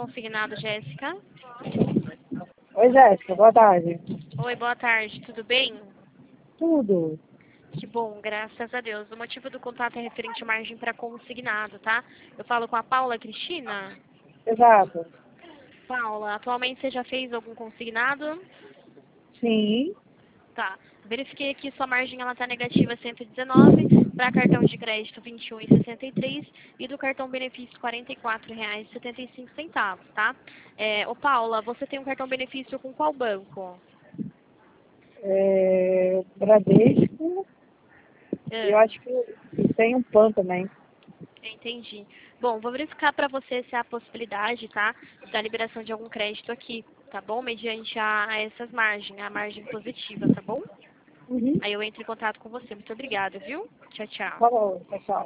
consignado, Jéssica. Oi, Jéssica, boa tarde. Oi, boa tarde, tudo bem? Tudo. Que bom, graças a Deus. O motivo do contato é referente à margem para consignado, tá? Eu falo com a Paula Cristina. Exato. Paula, atualmente você já fez algum consignado? Sim. Tá. Verifiquei aqui sua margem ela tá negativa 119, para cartão de crédito 21,63 e do cartão benefício R$ 44,75, tá? Ô Paula, você tem um cartão benefício com qual banco? Bradesco. Eu acho que tem um PAN também. Entendi. Bom, vou verificar para você se há possibilidade, tá, da liberação de algum crédito aqui, tá bom? Mediante a essas margens, a margem positiva, tá bom? Uhum. Aí eu entro em contato com você. Muito obrigada, viu? Tchau, tchau. Tá bom, pessoal.